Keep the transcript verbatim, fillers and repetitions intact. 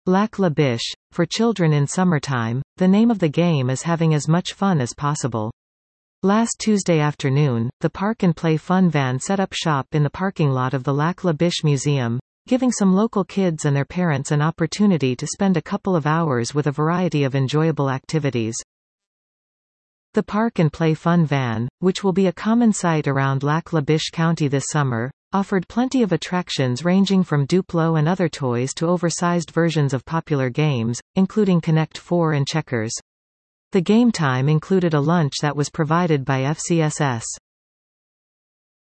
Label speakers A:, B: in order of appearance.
A: Lac La Biche, for children in summertime, the name of the game is having as much fun as possible. Last Tuesday afternoon, the Park and Play Fun van set up shop in the parking lot of the Lac La Biche Museum, giving some local kids and their parents an opportunity to spend a couple of hours with a variety of enjoyable activities. The Park and Play Fun van, which will be a common sight around Lac La Biche County this summer, offered plenty of attractions ranging from Duplo and other toys to oversized versions of popular games, including Connect four and Checkers. The game time included a lunch that was provided by F C S S.